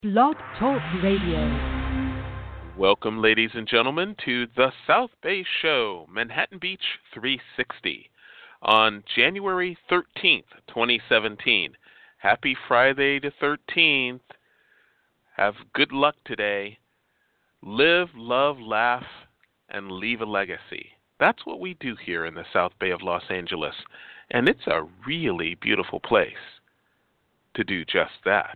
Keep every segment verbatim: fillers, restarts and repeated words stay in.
Blog Talk Radio. Welcome, ladies and gentlemen, to the South Bay Show, Manhattan Beach three sixty, on January thirteenth, twenty seventeen. Happy Friday the thirteenth. Have good luck today. Live, love, laugh, and leave a legacy. That's what we do here in the South Bay of Los Angeles, and it's a really beautiful place to do just that.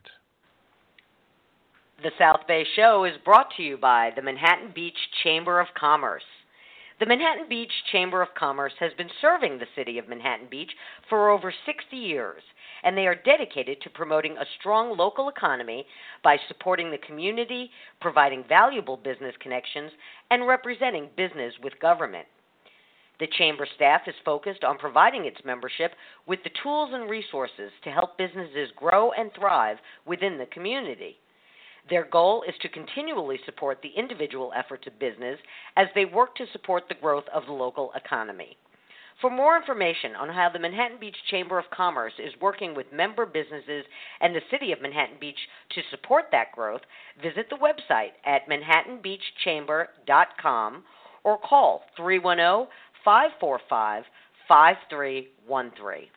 The South Bay Show is brought to you by the Manhattan Beach Chamber of Commerce. The Manhattan Beach Chamber of Commerce has been serving the city of Manhattan Beach for over sixty years, and they are dedicated to promoting a strong local economy by supporting the community, providing valuable business connections, and representing business with government. The Chamber staff is focused on providing its membership with the tools and resources to help businesses grow and thrive within the community. Their goal is to continually support the individual efforts of business as they work to support the growth of the local economy. For more information on how the Manhattan Beach Chamber of Commerce is working with member businesses and the City of Manhattan Beach to support that growth, visit the website at manhattan beach chamber dot com or call three one zero, five four five, five three one three.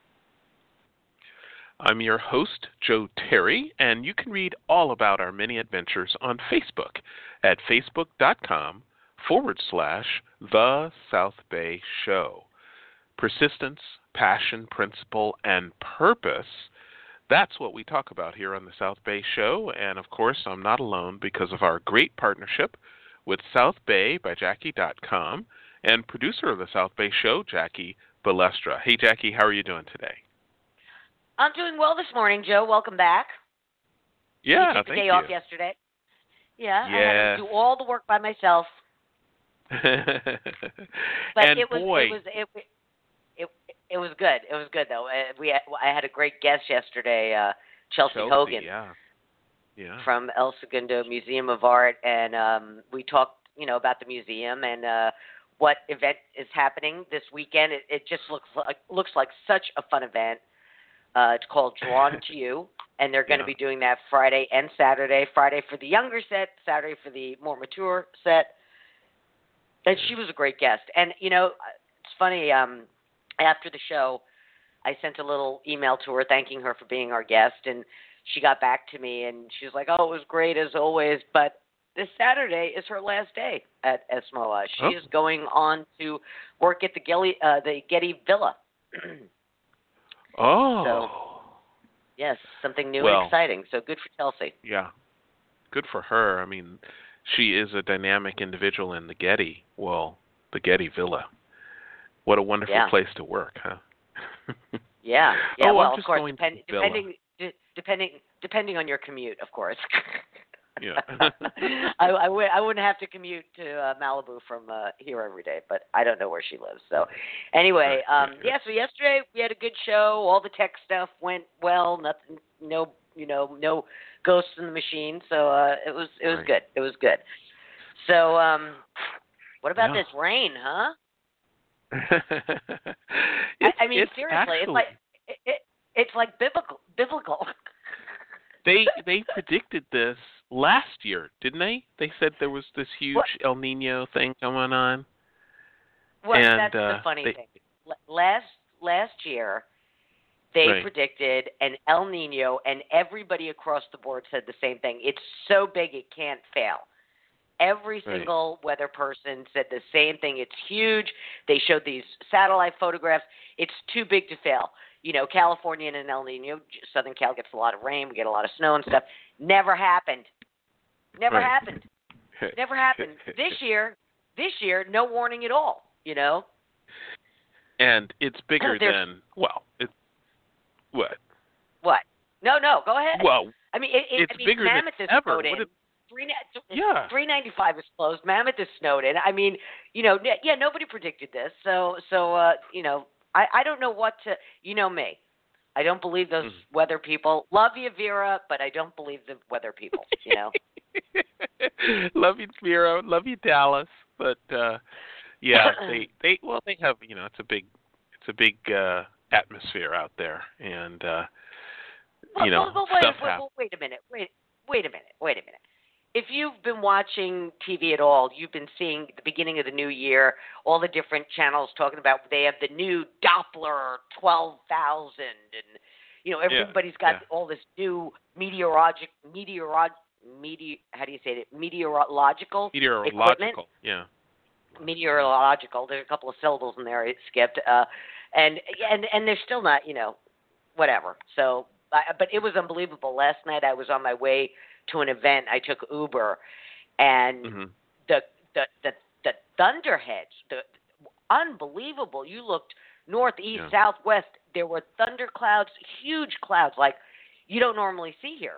I'm your host, Joe Terry, and you can read all about our many adventures on Facebook at facebook.com forward slash The South Bay Show. Persistence, passion, principle, and purpose, that's what we talk about here on the South Bay Show, and of course I'm not alone because of our great partnership with South Bay by Jackie dot com and producer of the South Bay Show, Jackie Balestra. Hey Jackie, how are you doing today? I'm doing well this morning, Joe. Welcome back. Yeah, you took the thank day you. off yesterday. Yeah, yes. I had to do all the work by myself. But and it was boy, it was it, it it was good. It was good though. Uh, We had, I had a great guest yesterday, uh, Chelsea, Chelsea Hogan, yeah. Yeah. from El Segundo Museum of Art, and um, we talked, you know, about the museum and uh, what event is happening this weekend. It, it just looks like looks like such a fun event. Uh, it's called Drawn to You, and they're going to Yeah. be doing that Friday and Saturday. Friday for the younger set, Saturday for the more mature set. And she was a great guest. And, you know, it's funny, um, after the show, I sent a little email to her thanking her for being our guest, and she got back to me, and she was like, oh, it was great as always, but this Saturday is her last day at S M O A. She Oh. is going on to work at the Getty, uh, the Getty Villa. Oh. So, yes, something new Well, and exciting. So good for Chelsea. Yeah. Good for her. I mean, she is a dynamic individual in the Getty. Well, the Getty Villa. What a wonderful Yeah. place to work, huh? Yeah. Yeah. Oh, well, I'm of just course, going to depend, the villa. depending de- depending depending on your commute, of course. Yeah. I, I, w- I wouldn't have to commute to uh, Malibu from uh, here every day, but I don't know where she lives. So, anyway, Right, um, right, yeah. So yesterday we had a good show. All the tech stuff went well. Nothing, no, you know, no ghosts in the machine. So uh, it was it was Right. good. It was good. So, um, what about Yeah. this rain, huh? I, It's- I mean, it's seriously, actually, it's like it, it, it's like biblical. Biblical. they they predicted this last year, didn't they? They said there was this huge What? El Nino thing going on. Well, And, that's uh, the funny they- thing. L- Last last year, they Right. predicted an El Nino, and everybody across the board said the same thing. It's so big it can't fail. Every Right. single weather person said the same thing. It's huge. They showed these satellite photographs. It's too big to fail. You know, California and an El Nino, Southern Cal gets a lot of rain. We get a lot of snow and stuff. Never happened. Never Right. happened. Never happened. This year, this year, no warning at all. You know. And it's bigger There's- than, well, it's, what? What? No, no. Go ahead. Well, I mean, it, it, it's I mean, bigger Mammoth than is ever. snowed What in. if- Three, na- yeah. three ninety-five is closed. Mammoth is snowed in. I mean, you know, n- yeah, nobody predicted this. So, so, uh, you know, I, I don't know what to. You know me. I don't believe those Mhm. weather people. Love you, Vera, but I don't believe the weather people. You know. Love you, Spiro. Love you, Dallas. But uh, yeah, they they well they have you know it's a big it's a big uh, atmosphere out there, and uh, you know well, well, wait, stuff wait, happens. well, wait a minute. Wait, wait a minute, wait a minute. If you've been watching T V at all, you've been seeing the beginning of the new year, all the different channels talking about they have the new Doppler twelve thousand, and you know everybody's got yeah. all this new meteorologic meteorog mete how do you say it meteorological Meteorological, equipment. yeah. Meteorological. There's a couple of syllables in there I skipped, uh, and and and they're still not, you know, whatever. So, I, but it was unbelievable. Last night I was on my way to an event. I took Uber, and Mm-hmm. the, the the the thunderheads, the unbelievable. You looked north, east, Yeah. south, west. There were thunder clouds, huge clouds like you don't normally see here.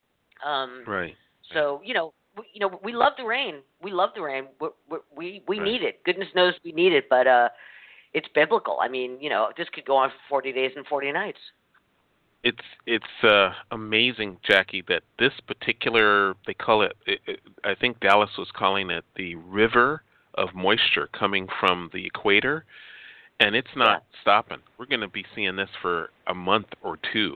Um, Right. So you know, we, you know, we love the rain. We love the rain. We we we, we Right. need it. Goodness knows we need it, but uh, it's biblical. I mean, you know, this could go on for forty days and forty nights. It's it's uh, amazing, Jackie, that this particular, they call it, it, it, I think Dallas was calling it the river of moisture coming from the equator, and it's not Yeah. stopping. We're going to be seeing this for a month or two,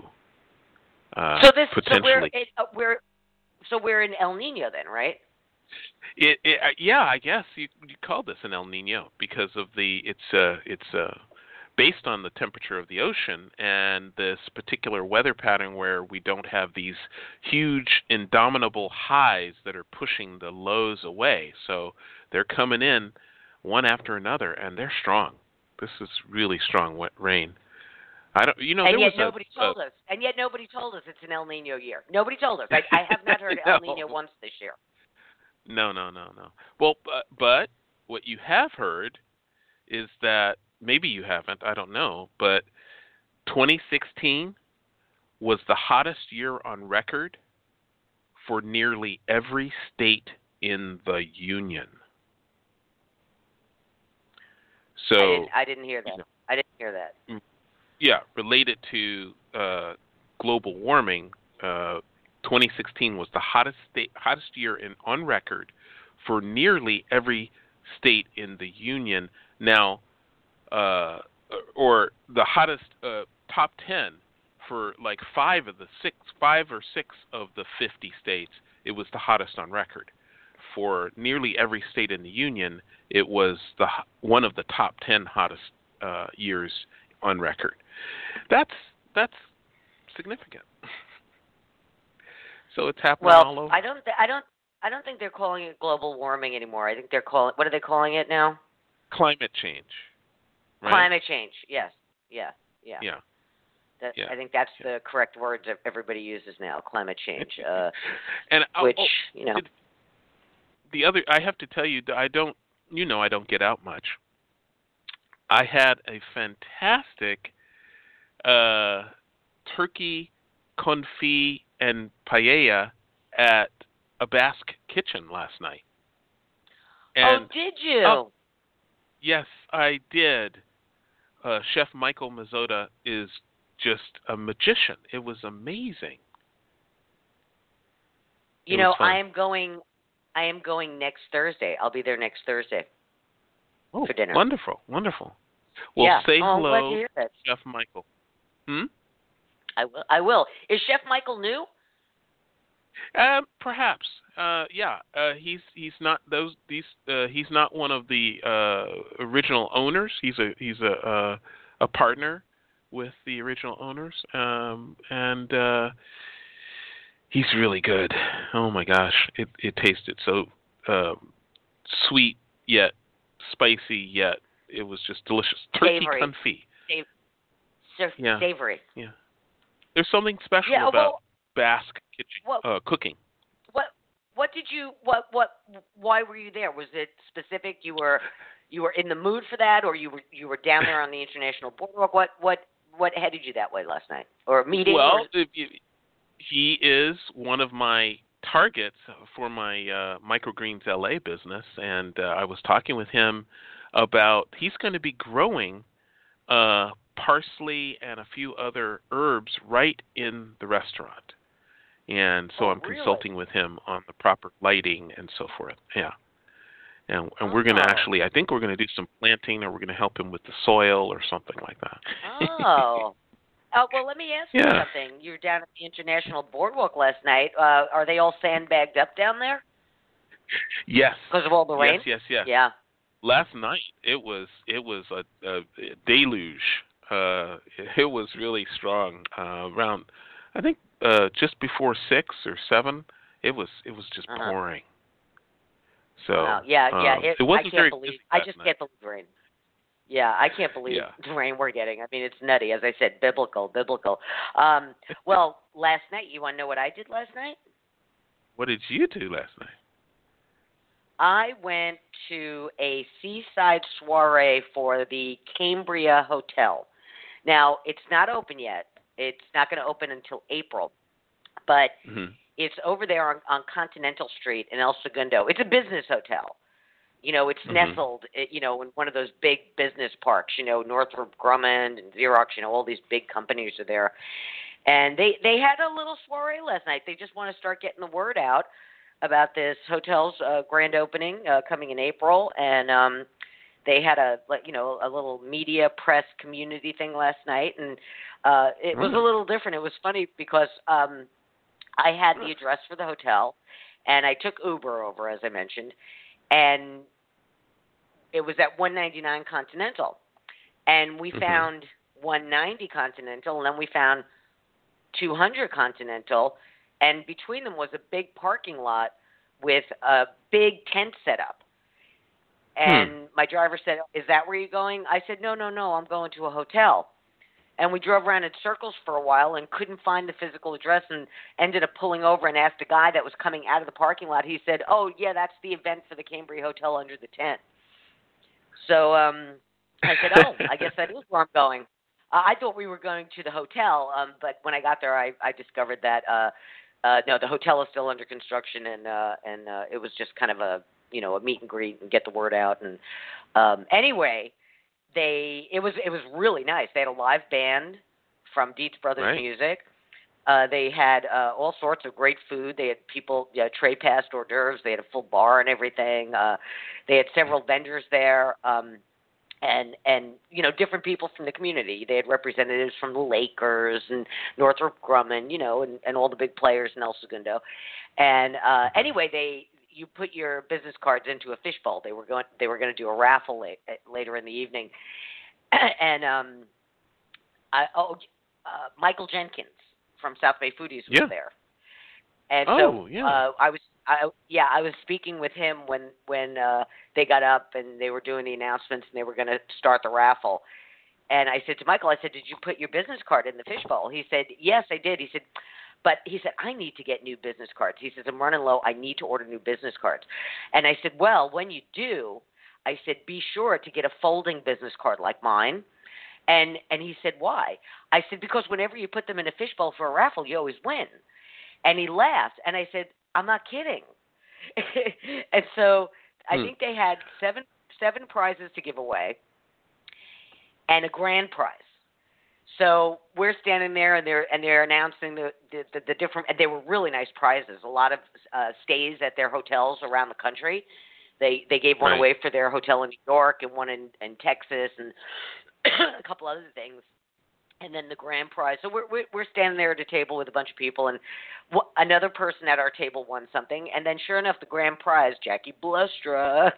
uh, So this, potentially. so we're it, uh, we're so we're in El Nino then, right? It, it uh, yeah, I guess you you call this an El Nino because of the it's uh it's uh based on the temperature of the ocean and this particular weather pattern where we don't have these huge indomitable highs that are pushing the lows away. So they're coming in one after another, and they're strong. This is really strong wet rain. I don't, you know, and there yet was nobody a, told a, us. And yet nobody told us it's an El Nino year. Nobody told us. I, I have not heard El No. Nino once this year. No, no, no, no. Well, but, but what you have heard is that, maybe you haven't, I don't know, but twenty sixteen was the hottest year on record for nearly every state in the Union. So, I didn't, I didn't hear that. you know, I didn't hear that. yeah, related to uh, global warming, uh, twenty sixteen was the hottest state, hottest year in on record for nearly every state in the Union. Now, uh, or the hottest uh, top ten for like five of the six, five or six of the fifty states. It was the hottest on record. For nearly every state in the Union, it was the one of the top ten hottest uh, years on record. That's that's significant. So it's happening Well, all over. I don't, th- I don't, I don't think they're calling it global warming anymore. I think they're calling. What are they calling it now? Climate change. Right? Climate change. Yes. Yeah. Yeah. Yeah. That, yeah. I think that's yeah. the correct words that everybody uses now. Climate change. Uh, and oh, which oh, you know. The other, I have to tell you, I don't. You know, I don't get out much. I had a fantastic uh, turkey confit and paella at a Basque kitchen last night. And, oh, did you? Oh, yes, I did. Uh, Chef Michael Mazzotta is just a magician. It was amazing. You It know, was fun. I am going. I am going next Thursday. I'll be there next Thursday Oh, for dinner. wonderful, wonderful. Well, yeah. say oh, I'm glad to hello, hear that. Chef Michael. Hmm? I will. I will. Is Chef Michael new? Um, perhaps. Uh, yeah. Uh, he's he's not those these. Uh, he's not one of the uh, original owners. He's a he's a uh, a partner with the original owners. Um, and uh, he's really good. Oh my gosh, it it tasted so um, sweet yet spicy yet it was just delicious. Turkey Savory. confit. Sav- Yeah. Savory. Yeah. There's something special Yeah, about well, Basque kitchen, Well- uh, cooking. What what did you what what why were you there? Was it specific? You were you were in the mood for that, or you were you were down there on the international boardwalk? What what what headed you that way last night, or a meeting? Well, or... if you, he is one of my targets for my uh, Microgreens L A business, and uh, I was talking with him about he's going to be growing uh, parsley and a few other herbs right in the restaurant. And so Oh, I'm really? consulting with him on the proper lighting and so forth. Yeah. And, and we're going to Oh. actually, I think we're going to do some planting, or we're going to help him with the soil or something like that. Oh, Uh, well, let me ask you Yeah. something. You were down at the International Boardwalk last night. Uh, are they all sandbagged up down there Yes. because of all the rain? Yes, yes, yes. Yeah. Last night it was it was a, a deluge. Uh, it was really strong. Uh, around, I think, uh, just before six or seven, it was it was just Uh-huh. pouring. So Wow. Yeah, yeah. um, It, it wasn't I can't very believe. busy I last just night. can't believe the rain. Yeah, I can't believe Yeah. the rain we're getting. I mean, it's nutty. As I said, biblical, biblical. Um, well, last night, you want to know what I did last night? What did you do last night? I went to a seaside soiree for the Cambria Hotel. Now, it's not open yet. It's not going to open until April, but Mm-hmm. it's over there on, on Continental Street in El Segundo. It's a business hotel. You know, it's Mhm. nestled, eh, you know, in one of those big business parks. You know, Northrop Grumman and Xerox. You know, all these big companies are there, and they they had a little soiree last night. They just want to start getting the word out about this hotel's uh, grand opening uh, coming in April, and um, they had a like you know a little media press community thing last night, and uh, it was a Right. little different. It was funny because um, I had the address for the hotel, and I took Uber over, as I mentioned, and it was at one ninety-nine Continental, and we Mhm. found one ninety Continental, and then we found two hundred Continental, and between them was a big parking lot with a big tent set up. And my driver said, "Is that where you're going?" I said, "No, no, no, I'm going to a hotel." And we drove around in circles for a while and couldn't find the physical address, and ended up pulling over and asked a guy that was coming out of the parking lot. He said, "Oh, yeah, that's the event for the Cambria Hotel under the tent." So um, I said, "Oh, I guess that is where I'm going." Uh, I thought we were going to the hotel, um, but when I got there, I, I discovered that uh, uh, no, the hotel is still under construction, and uh, and uh, it was just kind of a you know a meet and greet and get the word out. And um, anyway, they it was it was really nice. They had a live band from Dietz Brothers Right. Music. Uh, they had uh, all sorts of great food. They had people uh, tray passed hors d'oeuvres. They had a full bar and everything. Uh, they had several vendors there, um, and and you know different people from the community. They had representatives from the Lakers and Northrop Grumman, you know, and, and all the big players in El Segundo. And uh, anyway, they you put your business cards into a fishbowl. They were going they were going to do a raffle late, later in the evening, and um, I, oh, uh, Michael Jenkins from South Bay Foodies was Yeah. there, and Oh, so yeah. uh, I was, I, yeah, I was speaking with him when when uh, they got up and they were doing the announcements and they were going to start the raffle, and I said to Michael, I said, "Did you put your business card in the fishbowl?" He said, "Yes, I did." He said, "But," he said, "I need to get new business cards." He says, "I'm running low. I need to order new business cards." And I said, "Well, when you do," I said, "be sure to get a folding business card like mine." And and he said, "Why?" I said, "Because whenever you put them in a fishbowl for a raffle, you always win." And he laughed, and I said, "I'm not kidding." And so I Hmm. think they had seven seven prizes to give away, and a grand prize. So we're standing there, and they're and they're announcing the the, the, the different. And they were really nice prizes. A lot of uh, stays at their hotels around the country. They they gave one Right. away for their hotel in New York, and one in, in Texas, and a couple other things. And then the grand prize. So we're we're, we're standing there at a table with a bunch of people, and w- another person at our table won something. And then, sure enough, the grand prize, Jackie Blustra.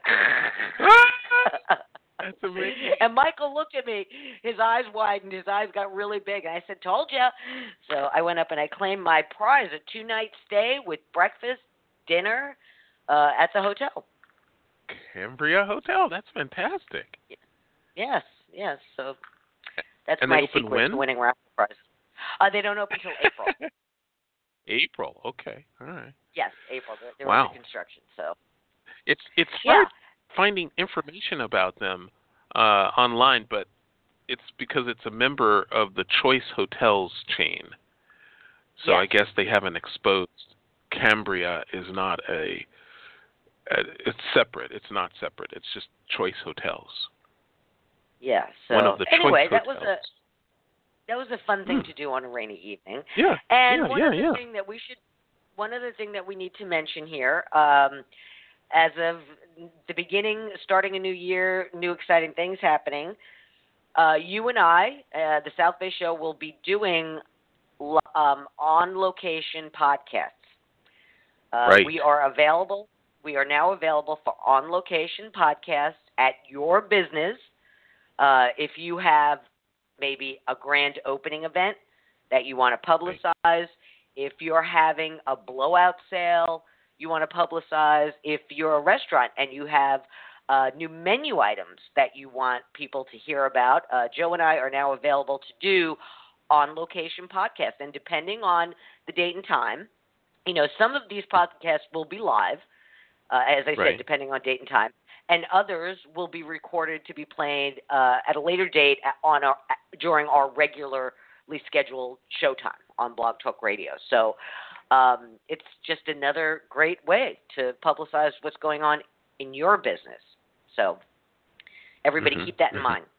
That's amazing. And Michael looked at me. His eyes widened. His eyes got really big. And I said, "Told ya." So I went up and I claimed my prize, a two-night stay with breakfast, dinner uh, at the hotel. Cambria Hotel. That's fantastic. Yes, yes. So that's And they my open secret when? to winning raffle prizes. Uh, they don't open until April. April. Okay. All right. Yes, April. They're, they're Wow. under construction. So It's it's yeah, hard finding information about them uh, online, but it's because it's a member of the Choice Hotels chain. So Yes. I guess they haven't exposed. Cambria is not a, a. It's separate. It's not separate. It's just Choice Hotels. yeah. So One of the anyway, Choice that was Hotels. a that was a fun thing Hmm. to do on a rainy evening. Yeah. And yeah. one yeah. other Yeah. thing that we should, one other thing that we need to mention here, um, as of the beginning, starting a new year, new exciting things happening. uh, you and I, uh, the South Bay Show, will be doing um, on-location podcasts. Uh, right. We are available. We are now available for on-location podcasts at your business. Uh, if you have maybe a grand opening event that you want to publicize, right. If you're having a blowout sale you want to publicize, if you're a restaurant and you have uh, new menu items that you want people to hear about, uh, Joe and I are now available to do on-location podcasts. And depending on the date and time, you know, some of these podcasts will be live, uh, as I right. said, depending on date and time, and others will be recorded to be played uh, at a later date on our, during our regularly scheduled showtime on Blog Talk Radio. So um, it's just another great way to publicize what's going on in your business. So everybody mm-hmm. keep that in mm-hmm. mind.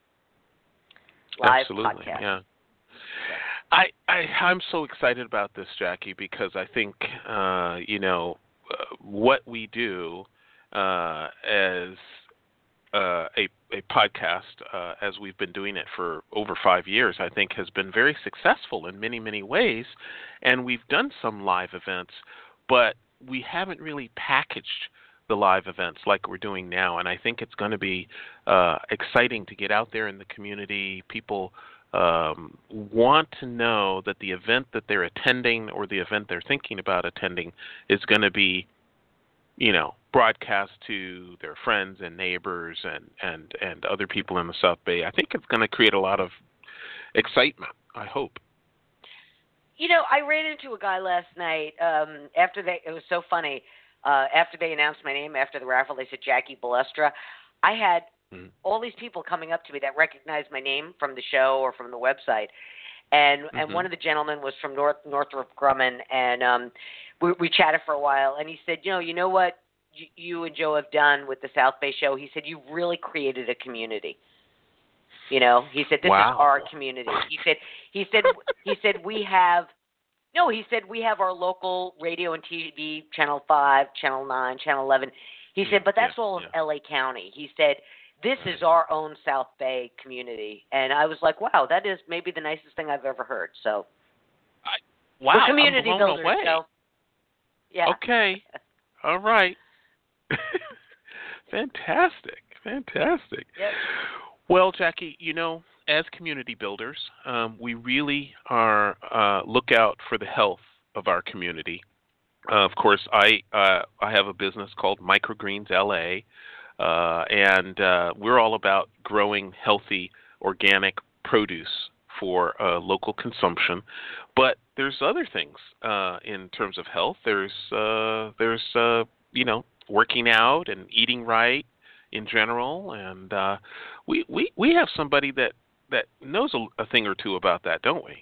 Live Absolutely, podcast. yeah. I, I I'm so excited about this, Jackie, because I think uh, you know uh, what we do uh, as uh, a a podcast, uh, as we've been doing it for over five years, I think has been very successful in many many ways, and we've done some live events, but we haven't really packaged the live events like we're doing now, and I think it's going to be uh, exciting to get out there in the community. People Um, want to know that the event that they're attending or the event they're thinking about attending is going to be, you know, broadcast to their friends and neighbors and, and, and other people in the South Bay. I think it's going to create a lot of excitement, I hope. You know, I ran into a guy last night um, after they, it was so funny, uh, after they announced my name, after the raffle, they said Jackie Balestra. I had Mm-hmm. all these people coming up to me that recognized my name from the show or from the website, and mm-hmm. and one of the gentlemen was from North Northrop Grumman, and um, we, we chatted for a while, and he said, you know, you know what you, you and Joe have done with the South Bay Show? He said, you've really created a community. You know, he said, this wow. is our community. He said, he said, he said we have. No, he said we have our local radio and T V, Channel five, Channel nine, Channel eleven. He said, but that's yeah, all of yeah. L A County. He said, this is our own South Bay community. And I was like, wow, that is maybe the nicest thing I've ever heard. So, I, wow, we're community I'm blown builders. away. So, yeah. Okay. All right. Fantastic. Fantastic. Yep. Well, Jackie, you know, as community builders, um, we really are uh, look out for the health of our community. Uh, of course, I uh, I have a business called Microgreens L A, uh, and uh, we're all about growing healthy organic produce for uh, local consumption. But there's other things uh, in terms of health. There's uh, there's uh, you know working out and eating right in general, and uh, we we we have somebody that that knows a, a thing or two about that, don't we?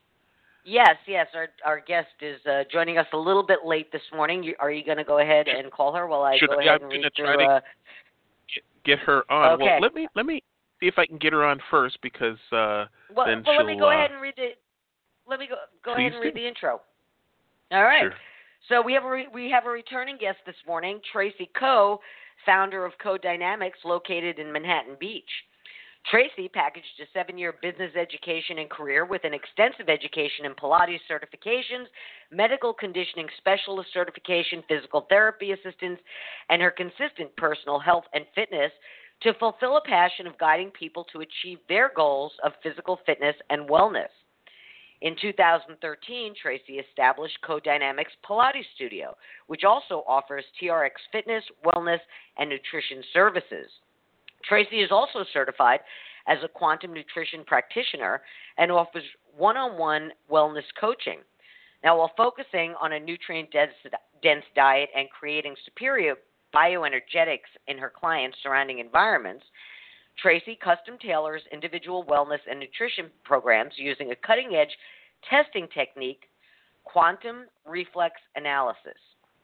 Yes, yes. Our our guest is uh, joining us a little bit late this morning. You, are you going to go ahead and call her while I Should, go yeah, ahead I'm and read try through? To uh... get, get her on. Okay. Well, let me let me see if I can get her on first, because uh, well, then well, she'll. let me go uh, ahead and read the. Let me go go ahead and read do. the intro. All right. Sure. So we have a re, we have a returning guest this morning, Tracy Coe, founder of CoDynamics, located in Manhattan Beach. Tracy packaged a seven-year business education and career with an extensive education in Pilates certifications, medical conditioning specialist certification, physical therapy assistance, and her consistent personal health and fitness to fulfill a passion of guiding people to achieve their goals of physical fitness and wellness. In two thousand thirteen, Tracy established CoDynamics Pilates Studio, which also offers T R X fitness, wellness, and nutrition services. Tracy is also certified as a quantum nutrition practitioner and offers one-on-one wellness coaching. Now, while focusing on a nutrient-dense diet and creating superior bioenergetics in her clients' surrounding environments, Tracy custom tailors individual wellness and nutrition programs using a cutting-edge testing technique, quantum reflex analysis.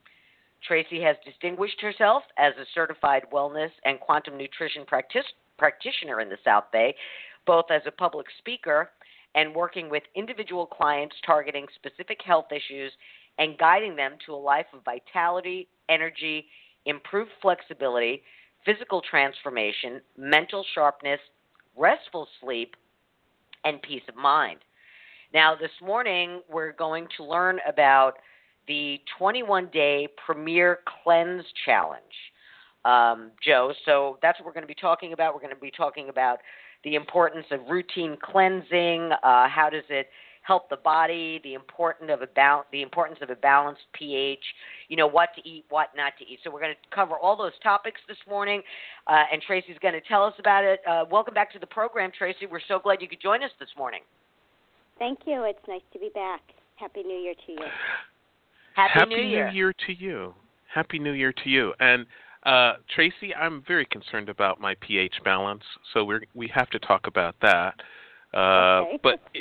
Tracy has distinguished herself as a certified wellness and quantum nutrition practice, practitioner in the South Bay, both as a public speaker and working with individual clients targeting specific health issues and guiding them to a life of vitality, energy, improved flexibility, physical transformation, mental sharpness, restful sleep, and peace of mind. Now, this morning, we're going to learn about the twenty-one day Premier Cleanse Challenge, um, Joe. So that's what we're going to be talking about. We're going to be talking about the importance of routine cleansing. Uh, how does it help the body? The importance of a bal- the importance of a balanced pH. You know, what to eat, what not to eat. So we're going to cover all those topics this morning, uh, and Tracy's going to tell us about it. Uh, welcome back to the program, Tracy. We're so glad you could join us this morning. Thank you. It's nice to be back. Happy New Year to you. Happy, Happy New Year. New Year to you. Happy New Year to you. And uh, Tracy, I'm very concerned about my pH balance, so we we have to talk about that. Uh, okay. But it,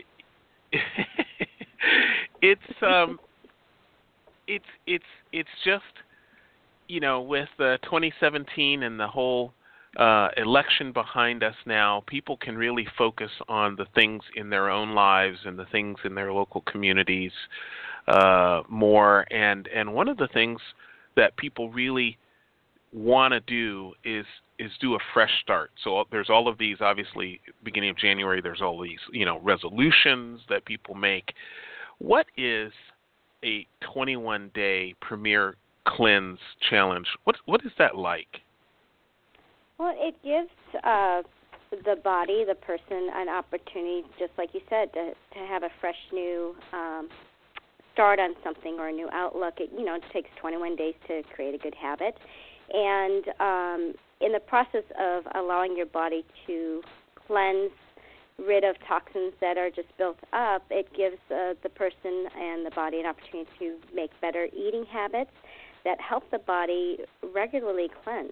it's um, it's it's it's just, you know, with uh, twenty seventeen and the whole uh, election behind us now, people can really focus on the things in their own lives and the things in their local communities uh, more. And and one of the things that people really want to do is is do a fresh start. So there's all of these, obviously, beginning of January, there's all these, you know, resolutions that people make. What is a twenty-one day Premier Cleanse Challenge? What what is that like? Well, it gives uh, the body, the person, an opportunity, just like you said, to to have a fresh new um, start on something or a new outlook. It, you know, it takes twenty-one days to create a good habit. And um, in the process of allowing your body to cleanse, rid of toxins that are just built up, it gives uh, the person and the body an opportunity to make better eating habits that help the body regularly cleanse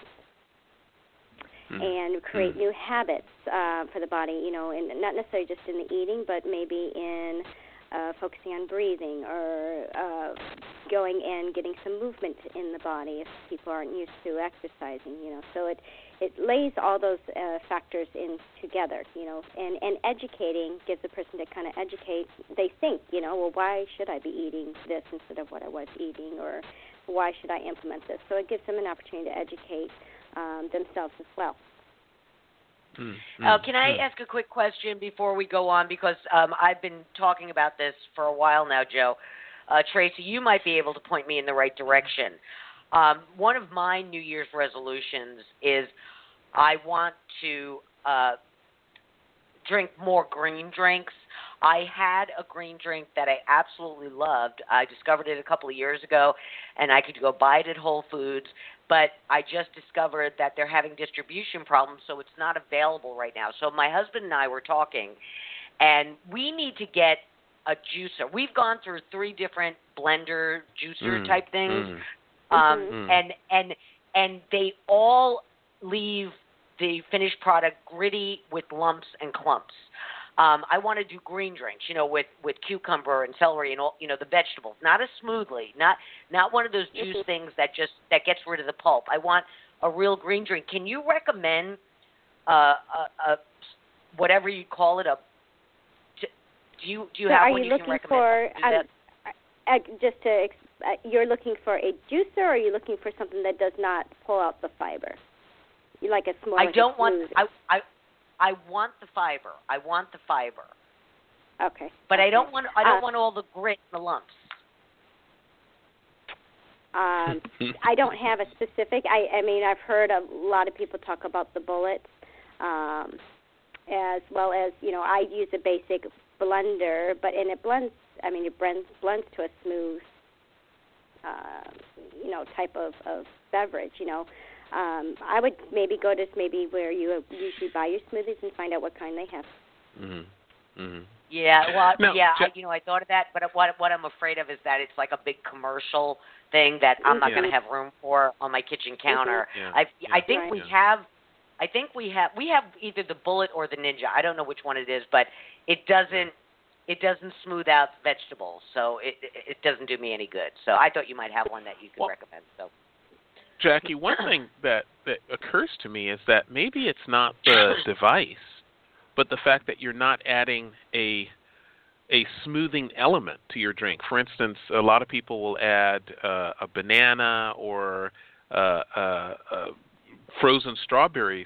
mm. and create mm. new habits uh, for the body, you know, and not necessarily just in the eating, but maybe in uh, focusing on breathing or uh, going and getting some movement in the body if people aren't used to exercising, you know. So it, it lays all those uh, factors in together, you know, and, and educating gives the person to kind of educate. They think, you know, well, why should I be eating this instead of what I was eating, or why should I implement this? So it gives them an opportunity to educate um, themselves as well. Mm, uh, mm, can I mm. ask a quick question before we go on? Because um, I've been talking about this for a while now, Joe. Uh, Tracy, you might be able to point me in the right direction. Um, one of my New Year's resolutions is I want to uh, drink more green drinks. I had a green drink that I absolutely loved. I discovered it a couple of years ago, and I could go buy it at Whole Foods, but I just discovered that they're having distribution problems, so it's not available right now. So my husband and I were talking, and we need to get a juicer. We've gone through three different blender juicer Mm, type things, mm, um, mm. and and and they all leave the finished product gritty with lumps and clumps. Um, I want to do green drinks, you know, with, with cucumber and celery and all, you know, the vegetables, not a smoothly, not not one of those juice things that just that gets rid of the pulp. I want a real green drink. Can you recommend uh, a, a whatever you call it? A do you do you so have are one you, you looking can recommend? for um, uh, just to uh, you're looking for a juicer, or are you looking for something that does not pull out the fiber? You like a small. I like don't a want. I, smoothie. I I want the fiber. I want the fiber. Okay. But okay. I don't want. I don't uh, want all the grit and the lumps. Um, I don't have a specific. I, I mean, I've heard a lot of people talk about the bullets, um, as well as, you know, I use a basic blender, but and it blends. I mean, it blends blends to a smooth, uh, you know, type of, of beverage. You know, um, I would maybe go to maybe where you usually buy your smoothies and find out what kind they have. Mm-hmm. Mm-hmm. Yeah, well, No, yeah, Je- I, you know, I thought of that, but what what I'm afraid of is that it's like a big commercial thing that I'm not Yeah. going to have room for on my kitchen counter. Yeah. I Yeah. I think Right. we Yeah. have, I think we have we have either the Bullet or the Ninja. I don't know which one it is, but it doesn't it doesn't smooth out vegetables, so it it, it doesn't do me any good. So I thought you might have one that you could Well, recommend. So. Jackie, one thing that, that occurs to me is that maybe it's not the device, but the fact that you're not adding a a smoothing element to your drink. For instance, a lot of people will add uh, a banana or uh, uh, uh, frozen strawberries,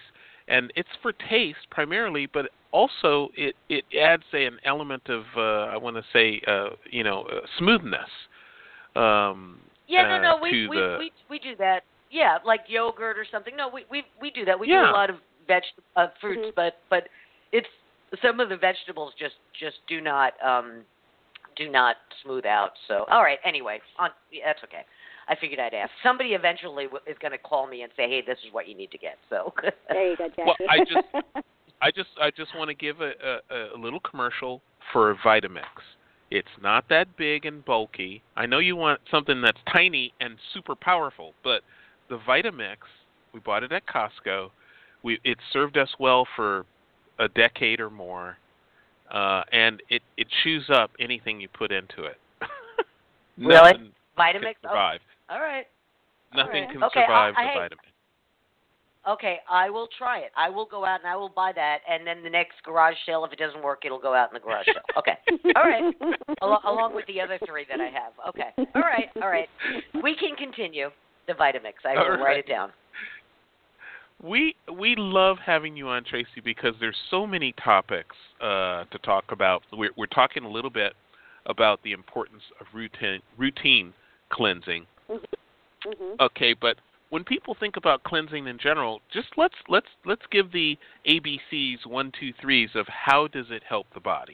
and it's for taste primarily, but also it it adds a, an element of uh, I want to say uh, you know uh, smoothness. Um, yeah, no, no, uh, we we, the, we we do that. Yeah, like yogurt or something. No, we we we do that. We yeah. do a lot of veg uh, fruits, Mm-hmm. but but it's some of the vegetables just just do not um do not smooth out. So all right, anyway, on yeah, that's okay. I figured I'd ask. Somebody eventually w- is going to call me and say, "Hey, this is what you need to get." So There you go, Jackie. Well, I just I just I just want to give a, a, a little commercial for Vitamix. It's not that big and bulky. I know you want something that's tiny and super powerful, but the Vitamix, we bought it at Costco. We it served us well for a decade or more, uh, and it, it chews up anything you put into it. Really? Nothing Vitamix? can survive. Oh, all right. Nothing All right. can Okay, survive I, I, the hey, vitamin. Okay, I will try it. I will go out and I will buy that, and then the next garage sale, if it doesn't work, it'll go out in the garage sale. Okay. All right. Al- along with the other three that I have. Okay. All right. All right. We can continue the Vitamix. I will All right. write it down. We we love having you on, Tracy, because there's so many topics uh, to talk about. We're, we're talking a little bit about the importance of routine routine cleansing. Mm-hmm. Okay, but when people think about cleansing in general, just let's let's let's give the A B Cs one, two, threes of how does it help the body.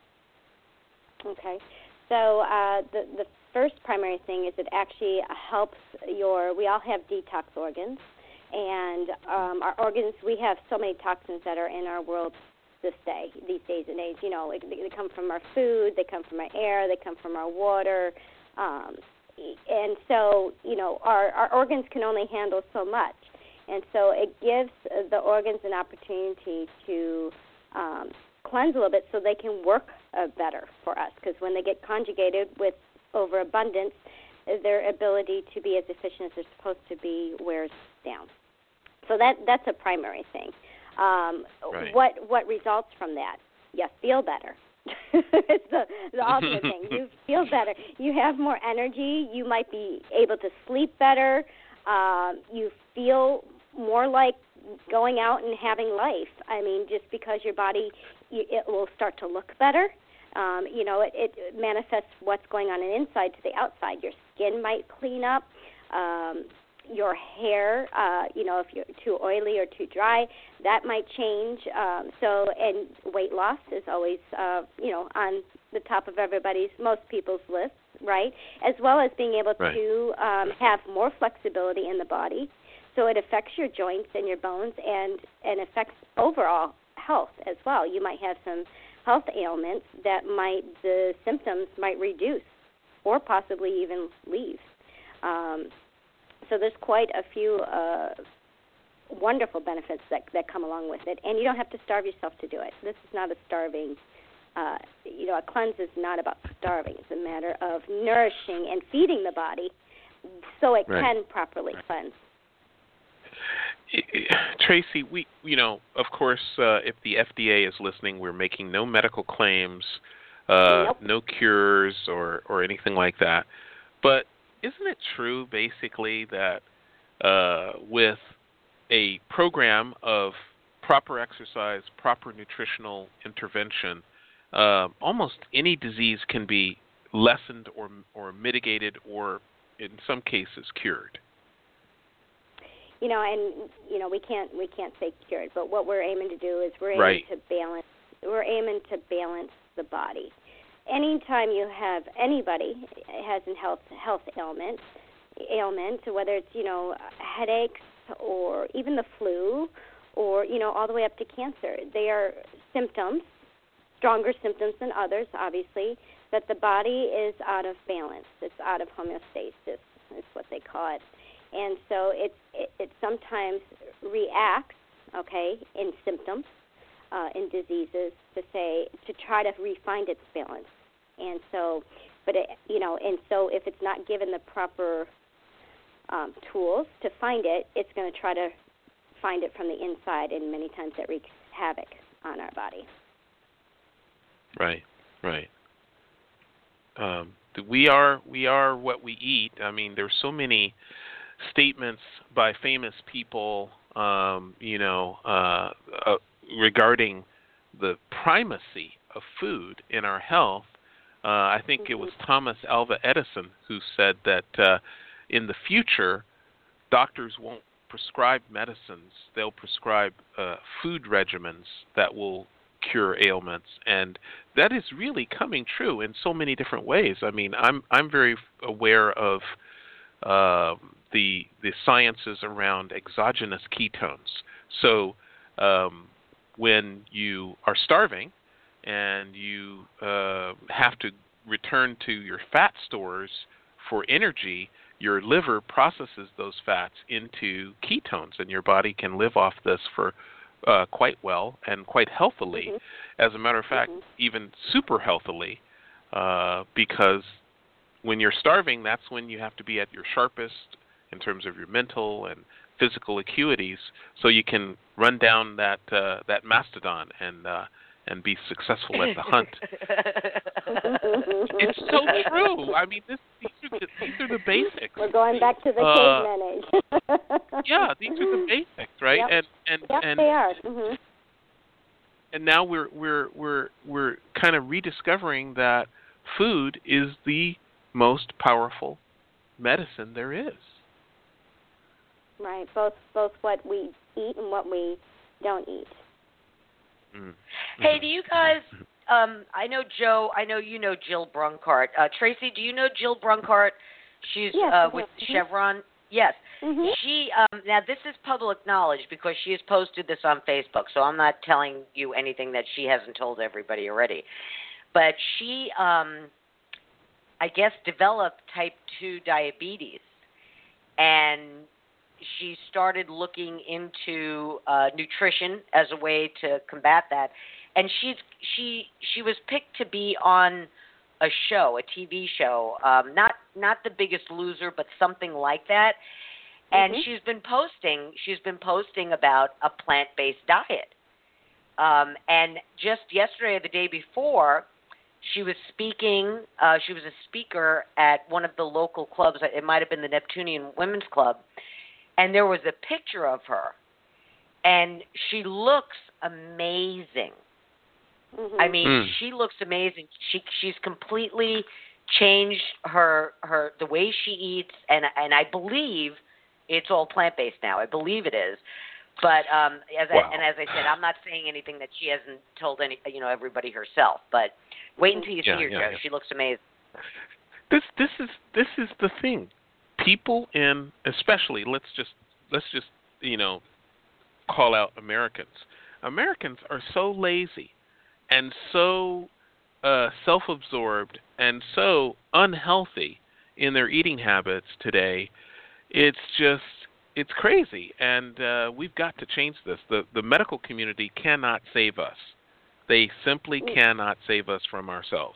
Okay, so uh, the the first primary thing is it actually helps your. We all have detox organs, and um, our organs. We have so many toxins that are in our world this day, these days and age. You know, like they, they come from our food, they come from our air, they come from our water. Um, And so, you know, our, our organs can only handle so much. And so it gives the organs an opportunity to um, cleanse a little bit so they can work uh, better for us. Because when they get conjugated with overabundance, their ability to be as efficient as they're supposed to be wears down. So that that's a primary thing. Um, right. What what results from that? You feel better. It's the, the ultimate thing. You feel better. You have more energy. You might be able to sleep better. Um, you feel more like going out and having life. I mean, just because your body, it will start to look better. Um, you know, it, it manifests what's going on in the inside to the outside. Your skin might clean up. Um, your hair, uh, you know, if you're too oily or too dry, that might change. Um, so, and weight loss is always, uh, you know, on the top of everybody's, most people's lists, right? As well as being able right. to um, have more flexibility in the body. So it affects your joints and your bones and, and affects overall health as well. You might have some health ailments that might, the symptoms might reduce or possibly even leave. Um, So there's quite a few uh, wonderful benefits that that come along with it, and you don't have to starve yourself to do it. This is not a starving, uh, you know, a cleanse is not about starving. It's a matter of nourishing and feeding the body so it right. can properly cleanse. Tracy, we, you know, of course, uh, if the F D A is listening, we're making no medical claims, uh, nope. no cures or, or anything like that, but isn't it true, basically, that uh, with a program of proper exercise, proper nutritional intervention, uh, almost any disease can be lessened or or mitigated or, in some cases, cured? You know, and you know, we can't we can't say cured, but what we're aiming to do is we're aiming right. to balance. We're aiming to balance the body. Anytime you have anybody has a health health ailment, ailment, whether it's you know headaches or even the flu, or you know all the way up to cancer, they are symptoms, stronger symptoms than others, obviously, that the body is out of balance. It's out of homeostasis. Is what they call it, and so it it, it sometimes reacts, okay, in symptoms. Uh, in diseases to say to try to re-find its balance, and so, but it, you know, and so if it's not given the proper um, tools to find it, it's going to try to find it from the inside, and many times it wreaks havoc on our body. Right, right. Um, we are we are what we eat. I mean, there's so many statements by famous people um, you know, uh, uh, regarding the primacy of food in our health. Uh, I think mm-hmm. it was Thomas Alva Edison who said that uh, in the future, doctors won't prescribe medicines. They'll prescribe uh, food regimens that will cure ailments, and that is really coming true in so many different ways. I mean, I'm I'm very aware of uh, the the sciences around exogenous ketones. So um, when you are starving and you uh, have to return to your fat stores for energy, your liver processes those fats into ketones, and your body can live off this for uh, quite well and quite healthily. Mm-hmm. As a matter of fact, mm-hmm. even super healthily, uh, because when you're starving, that's when you have to be at your sharpest in terms of your mental and physical acuities, so you can run down that uh, that mastodon and uh, and be successful at the hunt. It's so true. I mean, this, these, are the, these are the basics. We're going back to the uh, caveman age. Yeah, these are the basics, right? Yep. And and yep, and they are. Mm-hmm. And now we're we're we're we're kind of rediscovering that food is the most powerful medicine there is. Right. Both both what we eat and what we don't eat. Mm. Hey, do you guys? Um, I know Joe. I know you know Jill Brunkart. Uh, Tracy, do you know Jill Brunkart? She's yes, uh, with mm-hmm. Chevron. Yes. Mm-hmm. She um, now this is public knowledge because she has posted this on Facebook. So I'm not telling you anything that she hasn't told everybody already. But she, um, I guess, developed type two diabetes, and she started looking into uh, nutrition as a way to combat that. And she's she she was picked to be on a show, a T V show, um, not not The Biggest Loser, but something like that. And mm-hmm. she's been posting she's been posting about a plant-based diet. Um, and just yesterday or the day before, she was speaking. Uh, she was a speaker at one of the local clubs. It might have been the Neptunian Women's Club. And there was a picture of her, and she looks amazing. Mm-hmm. I mean, mm. she looks amazing. She she's completely changed her her the way she eats, and and I believe it's all plant based now. I believe it is. But um, as wow. I, and as I said, I'm not saying anything that she hasn't told any you know everybody herself. But wait until you yeah, see her, yeah, Joe. yeah. She looks amazing. This this is this is the thing. People in, especially, let's just let's just you know, call out Americans. Americans are so lazy and so uh, self-absorbed and so unhealthy in their eating habits today. It's just it's crazy, and uh, we've got to change this. The the medical community cannot save us. They simply cannot save us from ourselves.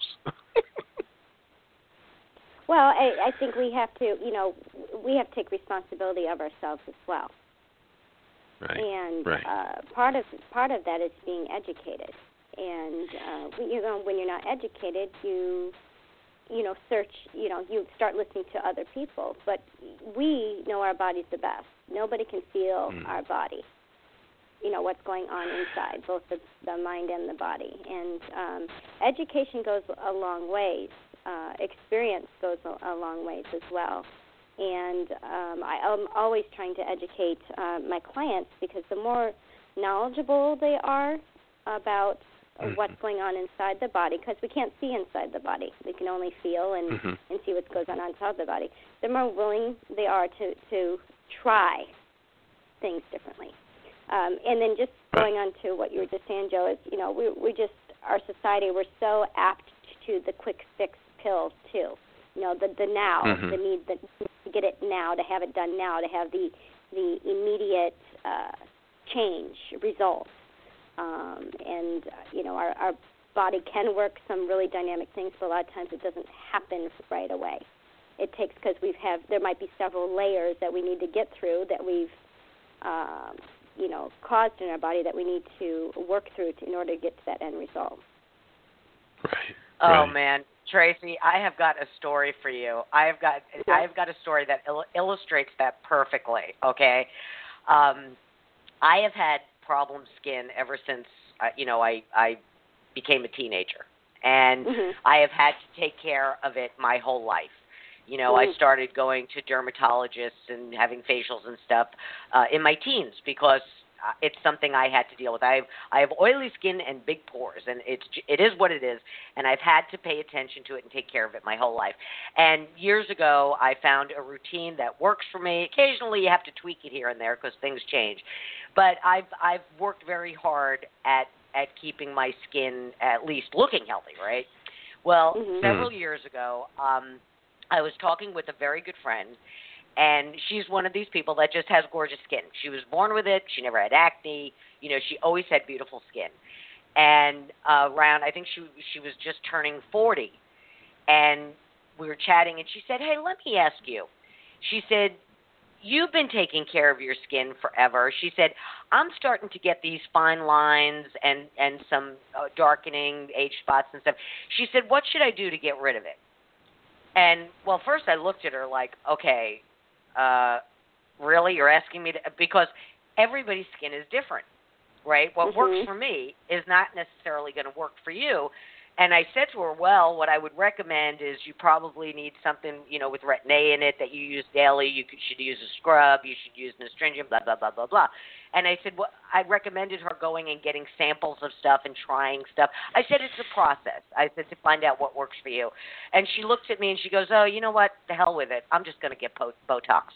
Well, I, I think we have to, you know, we have to take responsibility of ourselves as well. Right. And right. Uh, part of part of that is being educated. And uh, we, you know, when you're not educated, you, you know, search, you know, you start listening to other people. But we know our bodies the best. Nobody can feel mm. our body. You know what's going on inside, both the, the mind and the body. And um, education goes a long ways. Uh, experience goes a, a long ways as well. And um, I, I'm always trying to educate uh, my clients because the more knowledgeable they are about mm-hmm. what's going on inside the body, because we can't see inside the body. We can only feel and, mm-hmm. and see what goes on outside the body. The more willing they are to, to try things differently. Um, and then just going on to what you were just saying, Joe, is, you know, we we just, our society, we're so apt to the quick fix pill too. You know, the the now, mm-hmm. the need the, to get it now, to have it done now, to have the the immediate uh, change results. Um, and uh, you know, our our body can work some really dynamic things, but a lot of times it doesn't happen right away. It takes because we've have there might be several layers that we need to get through that we've um, you know caused in our body that we need to work through to, in order to get to that end result. Right. Oh right. man, Tracy, I have got a story for you. I have got I have got a story that il- illustrates that perfectly. Okay, um, I have had problem skin ever since, uh, you know, I, I became a teenager. And mm-hmm. I have had to take care of it my whole life. You know, mm-hmm. I started going to dermatologists and having facials and stuff uh, in my teens because uh, it's something I had to deal with. I have, I have oily skin and big pores, and it's it is what it is, and I've had to pay attention to it and take care of it my whole life. And years ago, I found a routine that works for me. Occasionally, you have to tweak it here and there because things change. But I've I've worked very hard at at keeping my skin at least looking healthy, right? Well, mm-hmm. several years ago, um, I was talking with a very good friend, and she's one of these people that just has gorgeous skin. She was born with it. She never had acne. You know, she always had beautiful skin. And uh, around, I think she she was just turning forty, and we were chatting, and she said, hey, let me ask you. She said, you've been taking care of your skin forever. She said, I'm starting to get these fine lines and, and some uh, darkening, age spots and stuff. She said, what should I do to get rid of it? And, well, first I looked at her like, okay, uh, really? You're asking me to? Because everybody's skin is different, right? What mm-hmm. works for me is not necessarily going to work for you. And I said to her, well, what I would recommend is you probably need something, you know, with Retin-A in it that you use daily. You could, should use a scrub. You should use an astringent, blah, blah, blah, blah, blah. And I said, well, I recommended her going and getting samples of stuff and trying stuff. I said, it's a process. I said, to find out what works for you. And she looks at me and she goes, oh, you know what? The hell with it. I'm just going to get po- Botox.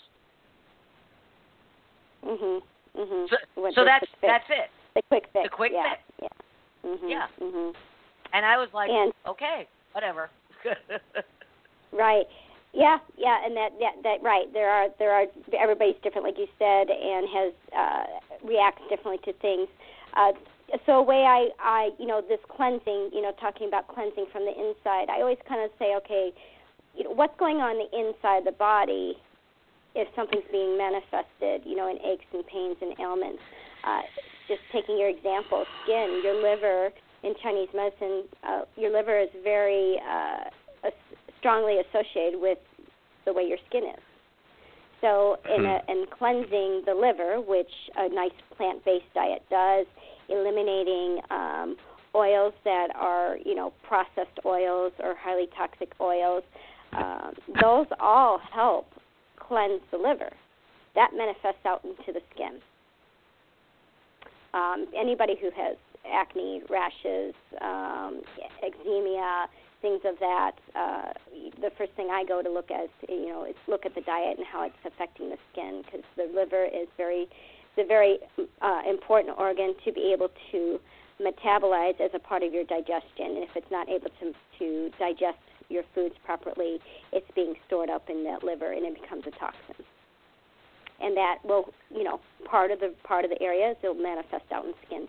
Mhm. Mhm. So, so that's that's it. The quick fix. The quick yeah. fix. Yeah. Mhm. Yeah. Mhm. And I was like, and, okay, whatever. Right. Yeah, yeah, and that, that that right. There are there are everybody's different, like you said, and has uh, reacts differently to things. Uh, so a way I, I you know this cleansing, you know, talking about cleansing from the inside, I always kind of say, okay, you know, what's going on the inside of the body if something's being manifested, you know, in aches and pains and ailments. Uh, just taking your example, skin, your liver. In Chinese medicine, uh, your liver is very uh, as- strongly associated with the way your skin is. So in, a, in cleansing the liver, which a nice plant-based diet does, eliminating um, oils that are, you know, processed oils or highly toxic oils, um, those all help cleanse the liver. That manifests out into the skin. Um, anybody who has acne, rashes, um, eczema, things of that, uh, the first thing I go to look at, is, you know, is look at the diet and how it's affecting the skin, because the liver is very, it's a very uh, important organ to be able to metabolize as a part of your digestion. And if it's not able to to digest your foods properly, it's being stored up in that liver and it becomes a toxin. And that will, you know, part of the part of the area is it'll manifest out in skin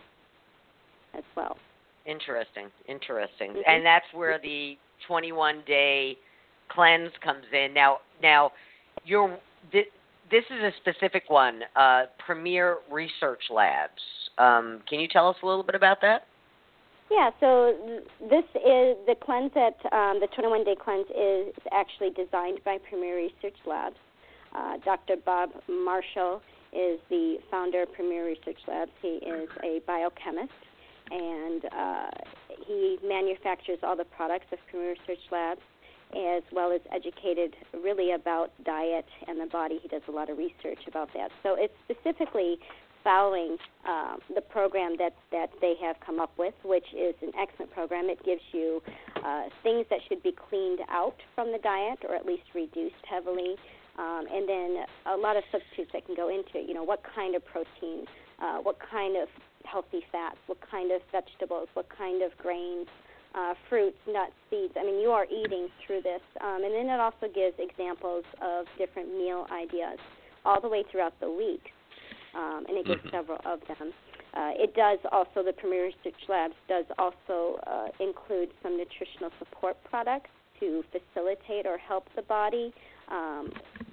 as well. Interesting, interesting. Mm-hmm. And that's where the twenty-one day cleanse comes in. Now, now, you're, this is a specific one, uh, Premier Research Labs. Um, can you tell us a little bit about that? Yeah, so this is the cleanse that um, the twenty-one day cleanse is actually designed by Premier Research Labs. Uh, Doctor Bob Marshall is the founder of Premier Research Labs. He is a biochemist, and uh, he manufactures all the products of Premier Research Labs, as well as educated really about diet and the body. He does a lot of research about that. So it's specifically following uh, the program that, that they have come up with, which is an excellent program. It gives you uh, things that should be cleaned out from the diet or at least reduced heavily, um, and then a lot of substitutes that can go into it. You know, what kind of protein, uh, what kind of healthy fats, what kind of vegetables, what kind of grains, uh, fruits, nuts, seeds. I mean, you are eating through this. Um, and then it also gives examples of different meal ideas all the way throughout the week. Um, and it gives mm-hmm. several of them. Uh, it does also, the Premier Research Labs does also uh, include some nutritional support products to facilitate or help the body um,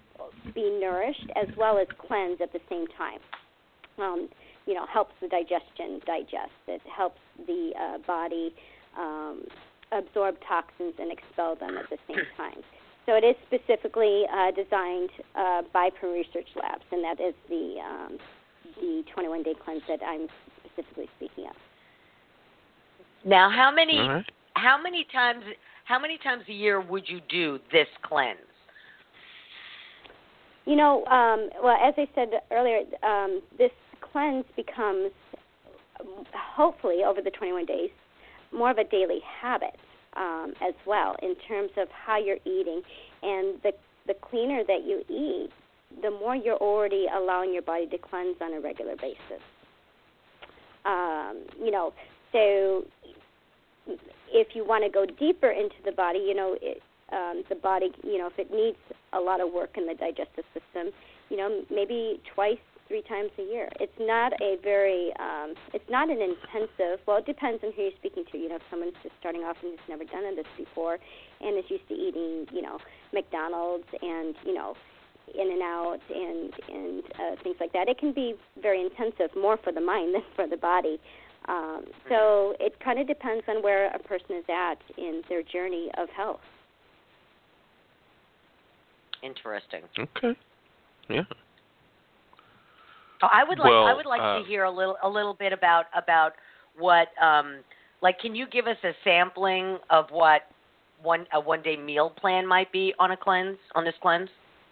be nourished as well as cleanse at the same time. Um, you know, helps the digestion digest. It helps the uh, body um, absorb toxins and expel them at the same time. So it is specifically uh, designed uh, by Premier Research Labs, and that is the um, the twenty-one day cleanse that I'm specifically speaking of. Now, how many All right. how many times how many times a year would you do this cleanse? You know, um, well, as I said earlier, um, this cleanse becomes, hopefully, over the twenty-one days, more of a daily habit um, as well in terms of how you're eating. And the the cleaner that you eat, the more you're already allowing your body to cleanse on a regular basis. Um, you know, so if you want to go deeper into the body, you know, it, um, the body, you know, if it needs a lot of work in the digestive system, you know, maybe twice, three times a year. It's not a very, um, it's not an intensive, well, it depends on who you're speaking to. You know, if someone's just starting off and has never done this before and is used to eating, you know, McDonald's and, you know, In-N-Out and, and uh, things like that, it can be very intensive, more for the mind than for the body. Um, so it kind of depends on where a person is at in their journey of health. Interesting. Okay. Yeah. Oh, I would like Well, I would like uh, to hear a little a little bit about about what um like can you give us a sampling of what one a one day meal plan might be on a cleanse on this cleanse?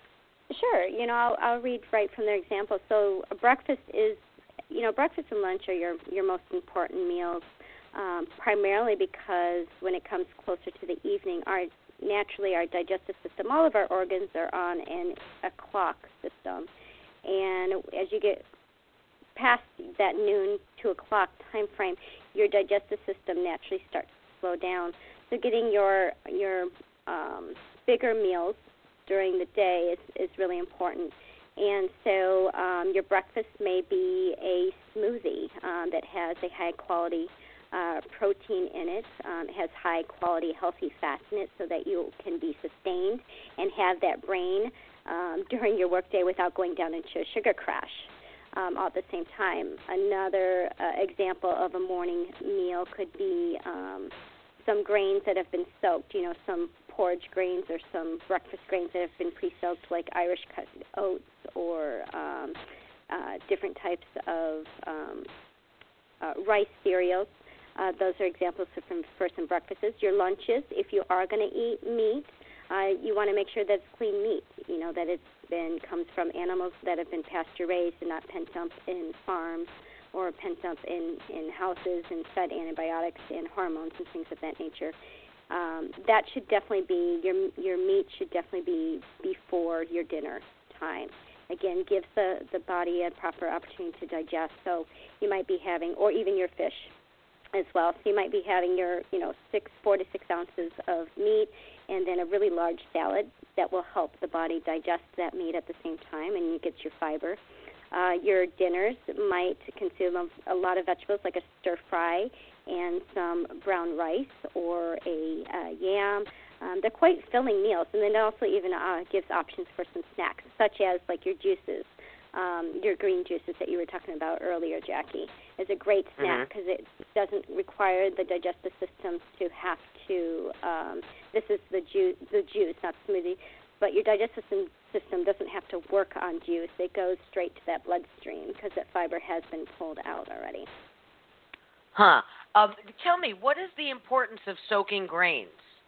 Sure. You know, I'll, I'll read right from their example. So a breakfast is, you know, breakfast and lunch are your, your most important meals, um, primarily because when it comes closer to the evening, our naturally our digestive system, all of our organs are on an, a clock system. And as you get past that noon, two o'clock time frame, your digestive system naturally starts to slow down. So getting your your um, bigger meals during the day is, is really important. And so um, your breakfast may be a smoothie um, that has a high-quality uh, protein in it. Um, it has high-quality, healthy fats in it so that you can be sustained and have that brain um, during your workday without going down into a sugar crash um, all at the same time. Another uh, example of a morning meal could be um, some grains that have been soaked, you know, some porridge grains or some breakfast grains that have been pre-soaked, like Irish cut oats or um, uh, different types of um, uh, rice cereals. Uh, those are examples of some for some breakfasts. Your lunches, if you are going to eat meat, uh, you want to make sure that it's clean meat. You know that it's been comes from animals that have been pasture raised and not pent up in farms or pent up in, in houses and fed antibiotics and hormones and things of that nature. Um, that should definitely be, your your meat should definitely be before your dinner time. Again, gives the, the body a proper opportunity to digest. So you might be having, or even your fish as well. So you might be having your, you know, six, four to six ounces of meat and then a really large salad that will help the body digest that meat at the same time and you get your fiber. Uh, your dinners might consume a lot of vegetables like a stir fry and some brown rice or a uh, yam. Um, they're quite filling meals, and then it also even uh, gives options for some snacks, such as like your juices, um, your green juices that you were talking about earlier, Jackie, is a great snack because mm-hmm. it doesn't require the digestive system to have to. Um, this is the juice, the juice, not smoothie, but your digestive system. system doesn't have to work on juice. It goes straight to that bloodstream because that fiber has been pulled out already. Huh. Um, tell me, what is the importance of soaking grains?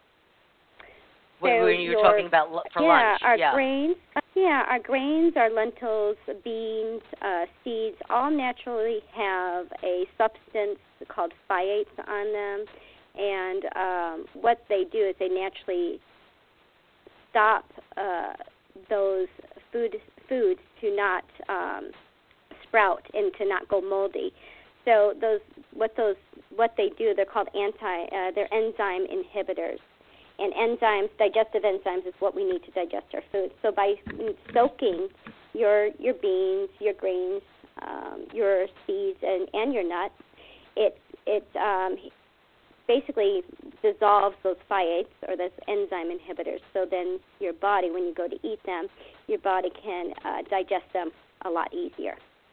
So when you were your, talking about for yeah, lunch. Our yeah, grains, yeah, our grains, our lentils, beans, uh, seeds, all naturally have a substance called phytates on them. And um, what they do is they naturally stop uh, those food foods to not um, sprout and to not go moldy. So those what those what they do, they're called anti uh, they're enzyme inhibitors. And enzymes, digestive enzymes, is what we need to digest our food. So by soaking your your beans, your grains, um, your seeds, and, and your nuts, it it um, basically dissolves those phytates or those enzyme inhibitors. So then your body, when you go to eat them, your body can uh, digest them a lot easier.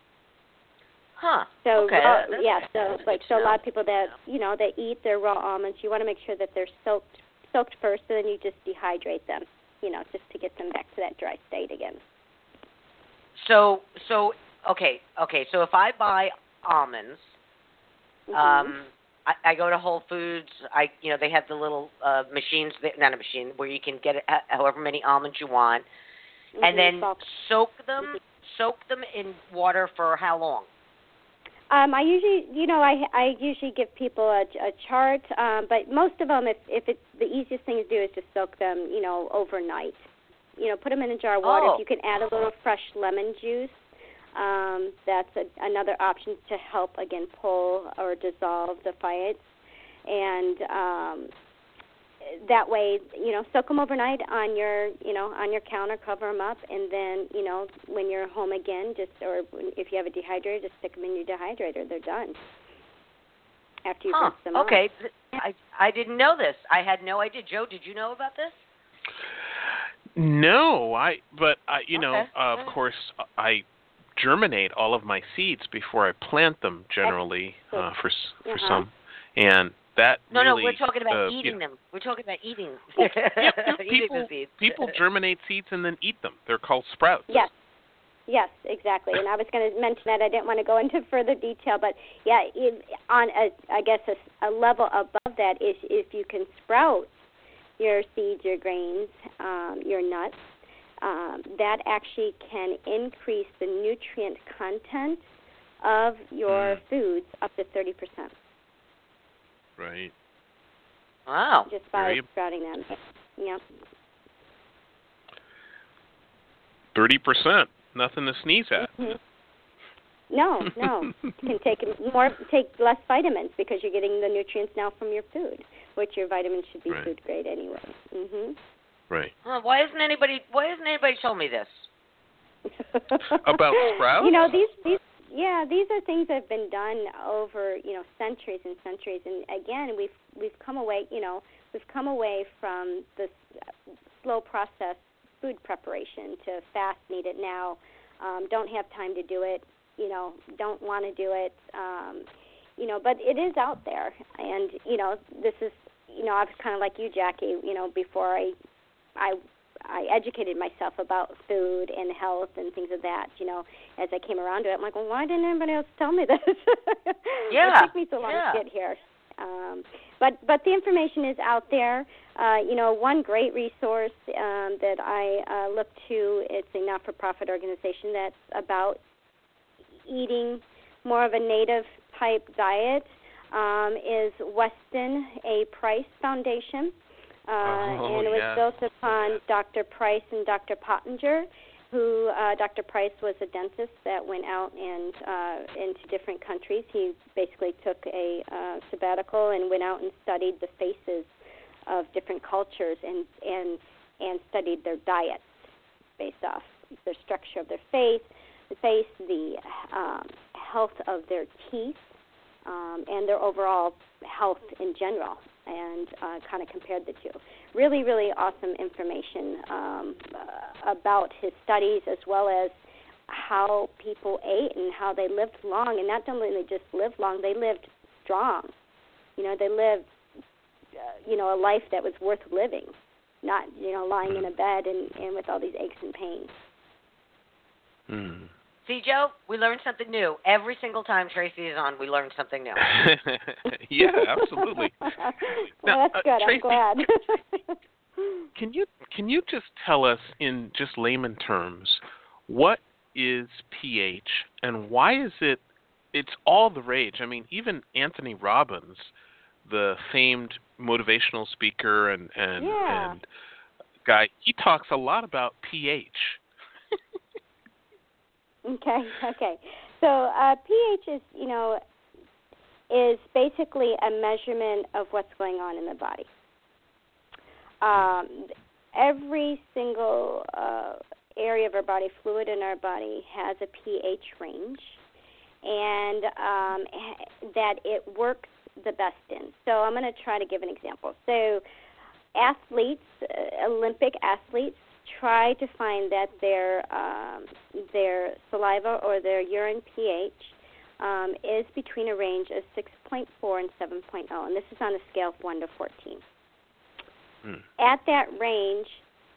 Huh. So okay. raw, That's, yeah, so that's like so a lot of people that you know that eat their raw almonds, you want to make sure that they're soaked soaked first, and then you just dehydrate them, you know, just to get them back to that dry state again. So so okay, okay. So if I buy almonds, Mm-hmm. um, I, I go to Whole Foods. I, you know, they have the little uh, machines, that, not a machine, where you can get uh, however many almonds you want, mm-hmm. and then Salt. soak them, soak them in water for how long? Um, I usually, you know, I I usually give people a, a chart, um, but most of them, if if it's the easiest thing to do is just soak them, you know, overnight. You know, put them in a jar of water. Oh. If you can add a little fresh lemon juice, um, that's a, another option to help again pull or dissolve the phytes, and um, that way, you know, soak them overnight on your, you know, on your counter, cover them up, and then, you know, when you're home again, just, or if you have a dehydrator, just stick them in your dehydrator. They're done after you Huh. rinse them Okay. out. I I didn't know this. I had no idea. Joe, did you know about this? No, I. But I, you know, Okay. uh, of course, I germinate all of my seeds before I plant them. Generally, uh, for s for Uh-huh. some, and that No, really, no, we're talking about uh, eating you know, them. We're talking about eating. yeah, yeah, eating people the seeds. people germinate seeds and then eat them. They're called sprouts. Yes. Yes, exactly. And I was going to mention that. I didn't want to go into further detail, but yeah, if, on a, I guess a, a level above that is if you can sprout your seeds, your grains, um, your nuts, um, that actually can increase the nutrient content of your Mm. foods up to thirty percent. Right. Wow. Just by Very- sprouting them. Yep. Thirty percent. Nothing to sneeze at. Mhm. No, no. You can take more, take less vitamins because you're getting the nutrients now from your food, which your vitamins should be Right. food grade anyway. Mhm. Right. Huh, why hasn't anybody? Why hasn't anybody told me this? About sprouts? You know, these these yeah, these are things that have been done over, you know, centuries and centuries, and again, we've we've come away, you know, we've come away from this slow process food preparation to fast, need it now, um, don't have time to do it, you know, don't want to do it, um, you know, but it is out there, and you know, this is, you know, I was kind of like you, Jackie, you know, before I, I, I educated myself about food and health and things of that, you know, as I came around to it, I'm like, well, why didn't anybody else tell me this? Yeah, It took me so long yeah. to get here. Um, but but the information is out there. Uh, you know, one great resource um, that I uh, look to, it's a not-for-profit organization that's about eating more of a native-type diet, um, is Weston A. Price Foundation. Uh, Oh, and it was yes. built upon Doctor Price and Doctor Pottinger, who uh, Doctor Price was a dentist that went out and uh, into different countries. He basically took a uh, sabbatical and went out and studied the faces of different cultures and and and studied their diets based off the structure of their face, the face, the um, health of their teeth, um, and their overall health in general, and uh, kind of compared the two. Really, really awesome information um, uh, about his studies, as well as how people ate and how they lived long. And not only did they just live long, they lived strong. You know, they lived, uh, you know, a life that was worth living, not, you know, lying in a bed and, and with all these aches and pains. Mm. See, Joe, we learned something new. Every single time Tracy is on, we learn something new. Yeah, absolutely. Well, Now, that's uh, good. Tracy, I'm glad. Can you can you just tell us in just layman terms what is pH and why is it it's all the rage? I mean, even Anthony Robbins, the famed motivational speaker and and, Yeah. and guy, he talks a lot about pH. Okay, okay. So uh, pH is, you know, is basically a measurement of what's going on in the body. Um, every single uh, area of our body, fluid in our body, has a pH range, and um, that it works the best in. So I'm going to try to give an example. So athletes, uh, Olympic athletes, try to find that their um, their saliva or their urine pH um, is between a range of six point four and seven point zero, and this is on a scale of one to fourteen. Mm. At that range,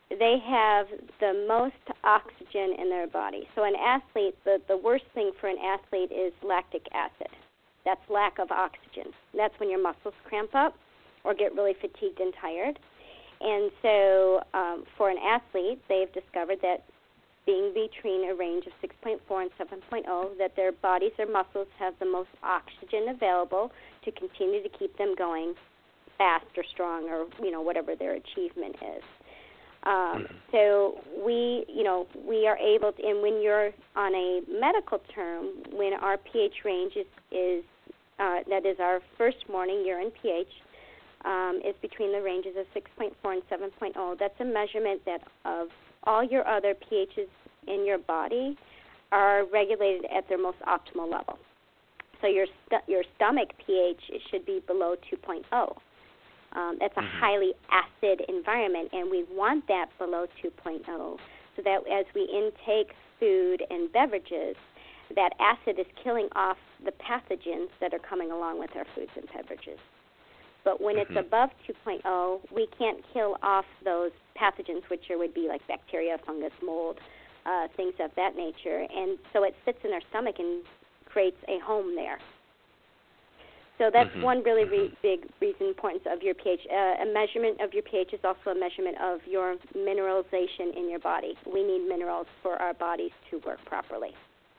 they have the most oxygen in their body. So an athlete, the, the worst thing for an athlete is lactic acid. That's lack of oxygen. That's when your muscles cramp up or get really fatigued and tired. And so um, for an athlete, they've discovered that being between a range of six point four and seven point oh, that their bodies or muscles have the most oxygen available to continue to keep them going fast or strong or, you know, whatever their achievement is. Um, so we, you know, we are able to, and when you're on a medical term, when our pH range is, is uh, that is our first morning urine pH, um, is between the ranges of six point four and seven point oh. That's a measurement that of all your other pHs in your body are regulated at their most optimal level. So your st- your stomach pH should be below two point oh. Um, that's a mm-hmm. highly acid environment, and we want that below two point oh so that as we intake food and beverages, that acid is killing off the pathogens that are coming along with our foods and beverages. But when mm-hmm. it's above two point oh, we can't kill off those pathogens, which are, would be like bacteria, fungus, mold, uh, things of that nature. And so it sits in our stomach and creates a home there. So that's mm-hmm. one really re- big reason importance of your pH. Uh, a measurement of your pH is also a measurement of your mineralization in your body. We need minerals for our bodies to work properly.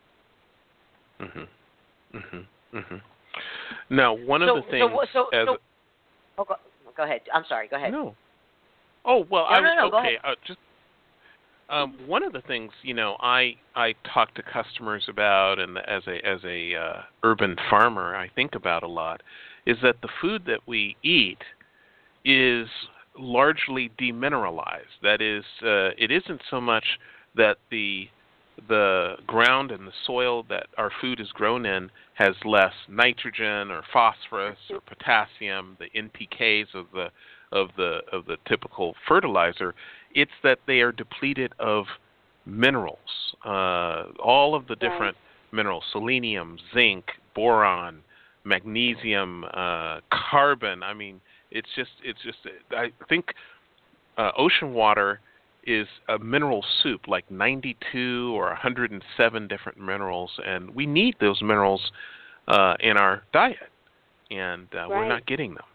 Mm-hmm. Mm-hmm. Mm-hmm. Now, one so, of the things... So, so, as so, oh, go, go ahead. I'm sorry. Go ahead. No. Oh, well, no, I no, no, okay. Uh, just um, one of the things, you know, I I talk to customers about, and as a as a uh, urban farmer, I think about a lot, is that the food that we eat is largely demineralized. That is, uh, it isn't so much that the the ground and the soil that our food is grown in has less nitrogen or phosphorus or potassium, the N P Ks of the of the of the typical fertilizer. It's that they are depleted of minerals, uh, all of the different right. minerals: selenium, zinc, boron, magnesium, uh, carbon. I mean, it's just it's just. I think uh, ocean water is a mineral soup, like ninety-two or one hundred seven different minerals, and we need those minerals uh, in our diet, and uh, right. we're not getting them.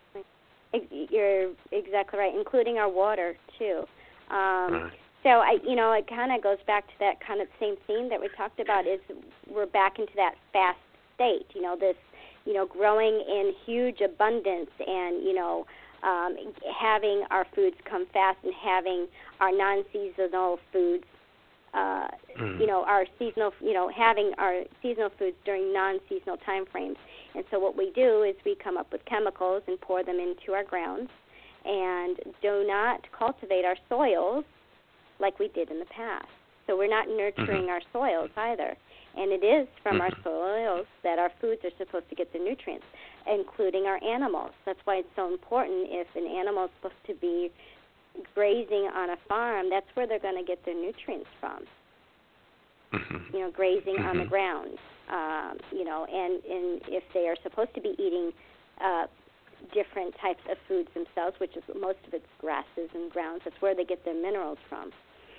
You're exactly right, including our water too. Um, right. So I, you know, it kind of goes back to that kind of same theme that we talked about. Is we're back into that fast state. You know, this, you know, growing in huge abundance, and you know. Um, having our foods come fast and having our non-seasonal foods, uh, mm. you know, our seasonal, you know, having our seasonal foods during non-seasonal time frames. And so what we do is we come up with chemicals and pour them into our grounds and do not cultivate our soils like we did in the past. So we're not nurturing mm-hmm. our soils either. And it is from mm-hmm. our soils that our foods are supposed to get the nutrients, including our animals. That's why it's so important. If an animal is supposed to be grazing on a farm, that's where they're going to get their nutrients from. Mm-hmm. You know, grazing mm-hmm. on the ground. Um, you know, and, and if they are supposed to be eating uh, different types of foods themselves, which is most of it's grasses and grounds, that's where they get their minerals from.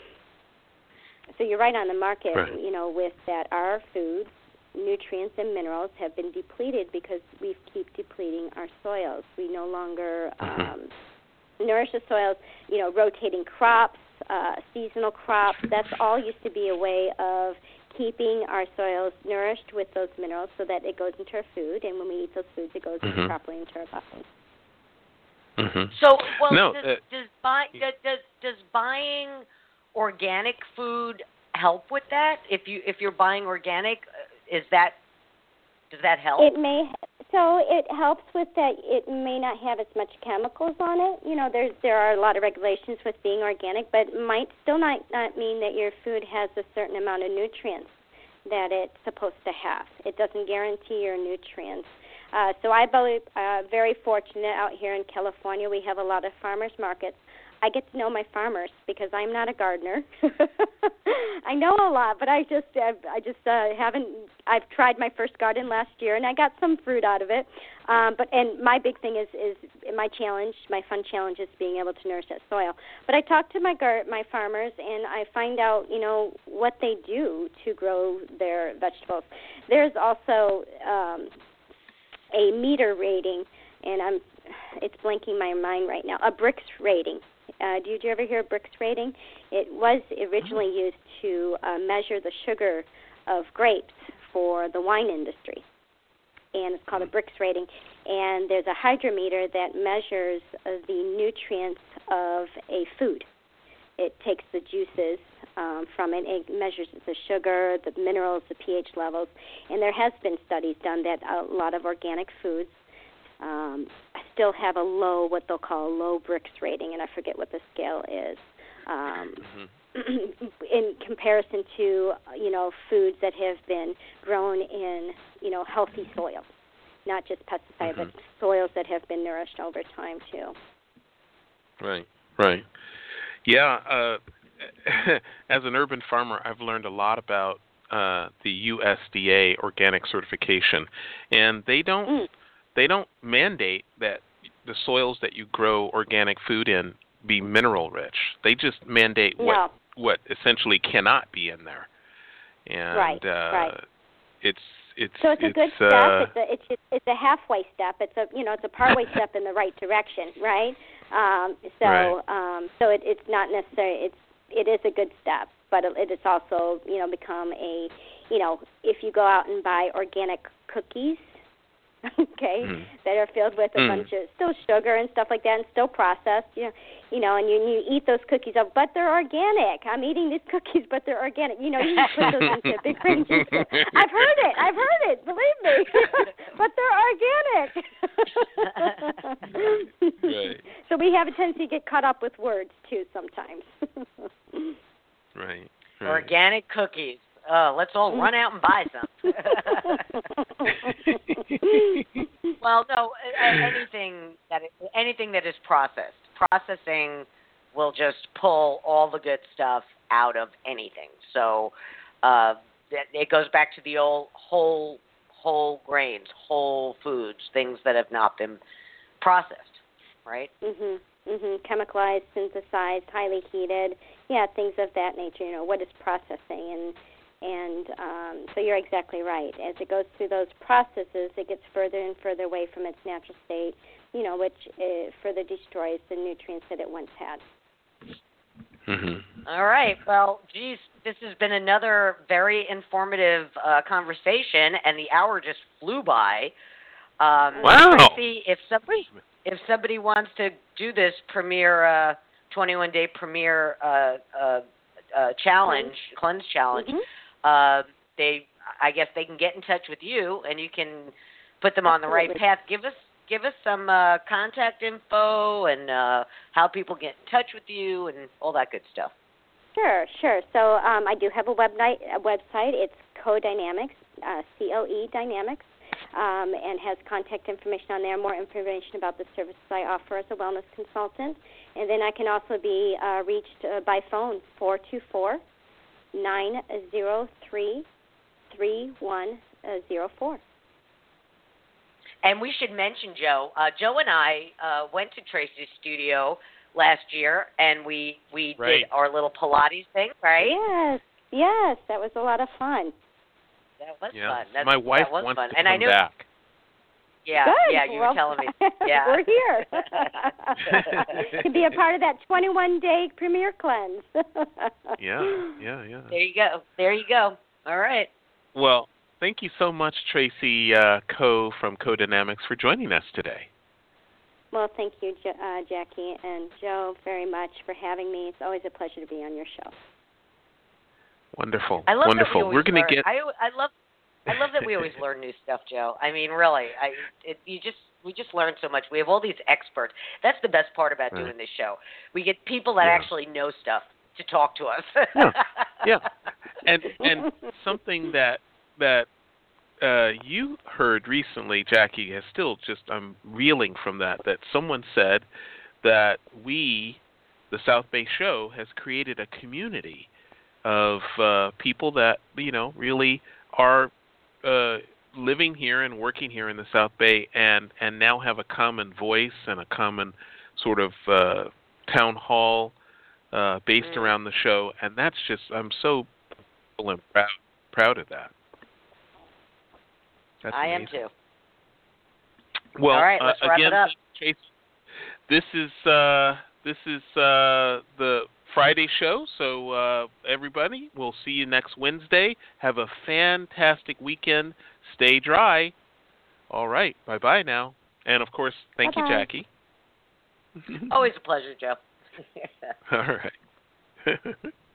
So you're right on the market, right. you know, with that our foods, nutrients and minerals have been depleted because we keep depleting our soils. We no longer um, mm-hmm. nourish the soils, you know, rotating crops, uh, seasonal crops. That's all used to be a way of keeping our soils nourished with those minerals so that it goes into our food, and when we eat those foods, it goes mm-hmm. properly into our body. Mm-hmm. So, well, no, does, uh, does, buy, does, does, does buying organic food help with that? If you if you're buying organic, is that does that help? It may. So it helps with that. It may not have as much chemicals on it. You know, there's there are a lot of regulations with being organic, but it might still not not mean that your food has a certain amount of nutrients that it's supposed to have. It doesn't guarantee your nutrients. Uh, so I believe uh, very fortunate out here in California. We have a lot of farmers markets. I get to know my farmers because I'm not a gardener. I know a lot, but I just I, I just uh, haven't. I've tried my first garden last year, and I got some fruit out of it. Um, but and my big thing is is my challenge, my fun challenge is being able to nourish that soil. But I talk to my gar- my farmers, and I find out, you know, what they do to grow their vegetables. There's also um, a meter rating, and I'm it's blanking my mind right now. A Brix rating. Uh, did you ever hear of Brix rating? It was originally used to uh, measure the sugar of grapes for the wine industry, and it's called a Brix rating. And there's a hydrometer that measures uh, the nutrients of a food. It takes the juices um, from it. It measures the sugar, the minerals, the pH levels. And there has been studies done that a lot of organic foods um, still have a low, what they'll call a low Brix rating, and I forget what the scale is. Um, mm-hmm. In comparison to, you know, foods that have been grown in, you know, healthy soils, not just pesticide, mm-hmm. but soils that have been nourished over time too. Right, right. Yeah, uh, as an urban farmer, I've learned a lot about uh, the U S D A organic certification, and they don't mm. they don't mandate that the soils that you grow organic food in be mineral rich. They just mandate no. what what essentially cannot be in there, and right, uh, right. it's it's so it's a it's, good step. uh, It's a it's it's a halfway step. It's a you know it's a partway step in the right direction, right? Um, so right. um, so it, it's not necessarily it's it is a good step, but it, it's also you know become a you know if you go out and buy organic cookies, okay, mm. that are filled with a mm. bunch of still sugar and stuff like that, and still processed, you know, you know, and you, you eat those cookies up, but they're organic. I'm eating these cookies, but they're organic. You know, you put those into big ranges. I've heard it. I've heard it. Believe me. But they're organic. Right. So we have a tendency to get caught up with words too sometimes. Right. Right. Organic cookies. Uh, let's all run out and buy some. Well, no, anything that anything that is processed. Processing will just pull all the good stuff out of anything. So uh, it goes back to the old whole whole grains, whole foods, things that have not been processed, right? Mhm. Mhm. Chemicalized, synthesized, highly heated. Yeah, things of that nature. You know, what is processing and And um, so you're exactly right. As it goes through those processes, it gets further and further away from its natural state, you know, which uh, further destroys the nutrients that it once had. Mm-hmm. All right. Well, geez, this has been another very informative uh, conversation, and the hour just flew by. Um, wow. Tracy, if somebody, if somebody wants to do this premier, uh, twenty-one day premier uh, uh, uh, challenge, cleanse challenge, mm-hmm. Uh, they, I guess, they can get in touch with you, and you can put them on the right path. Give us, give us some uh, contact info and uh, how people get in touch with you and all that good stuff. Sure, sure. So um, I do have a website. A website. It's CoDynamics, uh, C O E Dynamics, um, and has contact information on there. More information about the services I offer as a wellness consultant, and then I can also be uh, reached uh, by phone four two four. nine zero three three one zero four. And we should mention, Joe. Uh, Joe and I uh, went to Tracy's studio last year, and we we right. did our little Pilates thing, right? Yes, yes, that was a lot of fun. That was yeah. fun. That's, My wife that was wants fun. to and come I knew, back. Yeah, Good. yeah, you well, were telling me. Yeah, we're here to be a part of that twenty-one day premier cleanse. yeah, yeah, yeah. There you go. There you go. All right. Well, thank you so much, Tracy uh, Coe from CoDynamics, for joining us today. Well, thank you, uh, Jackie and Joe, very much for having me. It's always a pleasure to be on your show. Wonderful. I love Wonderful. That we We're going to get. I, I love. I love that we always learn new stuff, Joe. I mean, really, I it, you just we just learn so much. We have all these experts. That's the best part about right. doing this show. We get people that yeah. actually know stuff to talk to us. yeah, yeah, and and something that that uh, you heard recently, Jackie, has still just I'm reeling from that. That someone said that we the South Bay Show has created a community of uh, people that, you know, really are uh, living here and working here in the South Bay, and, and now have a common voice and a common sort of uh, town hall uh, based mm. around the show. And that's just, I'm so proud, proud of that. That's I amazing. am too. Well, all right, let's uh, wrap again, it up. Chase, this is uh, this is uh, the Friday show. So uh, everybody, we'll see you next Wednesday. Have a fantastic weekend. Stay dry. All right, bye bye now. And of course, thank Bye-bye. you, Jackie. Always a pleasure, Joe. All right.